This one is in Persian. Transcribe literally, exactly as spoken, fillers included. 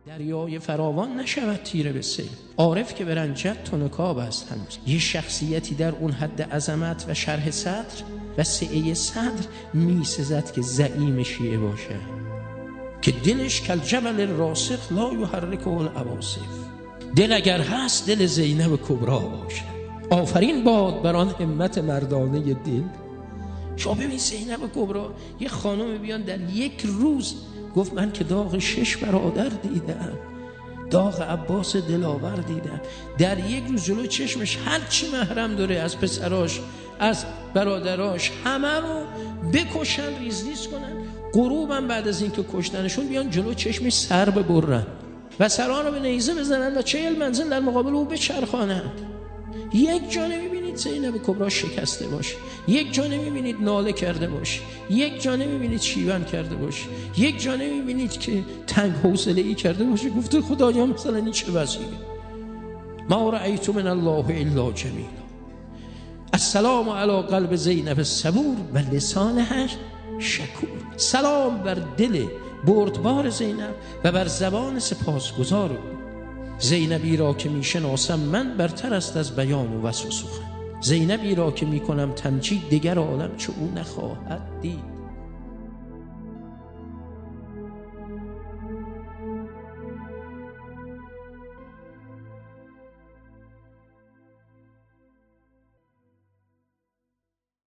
دریای فراوان نشود تیره به سیل. عارف که برنجد تو نکاب است هنوز. یه شخصیتی در اون حد عظمت و شرح صدر و سعه صدر می سزد که زعیم شیعه باشه، که دلش کل جبل راسخ لا یحرکه العواصف. دل اگر هست دل زینب کبرا باشه. آفرین باد بر آن همت مردانه دل. شما ببین زینب کبرا یه خانم بیان در یک روز گفت من که داغ شش برادر دیدم، داغ عباس دلاور دیدم، در یک روز جلو چشمش هر چی محرم داره از پسراش از برادراش همه رو بکشن، ریز ریز کنن، غروبم بعد از اینکه کشتنشون بیان جلو چشمش سر ببرن و سران رو به نیزه بزنن و چهل منزل در مقابل او بچرخانند. یک جا نمیبینید زینب کبرا شکسته باشه، یک جا نمیبینید ناله کرده باشه، یک جا نمیبینید شیون کرده باشه، یک جا نمیبینید که تنگ حوصله ای کرده باشه گفته خدایا مثلا این چه وضعیه. ما رأیت من الله الا جمیلا. السلام علی قلب زینب صبور و لسانها شکور. سلام بر دل بردبار زینب و بر زبان سپاسگزار او. زینبی را که میشناسم من برتر است از بیان و وصف و سخن. زینبی را که میکنم تمجید دگر عالم چو او نخواهد دید.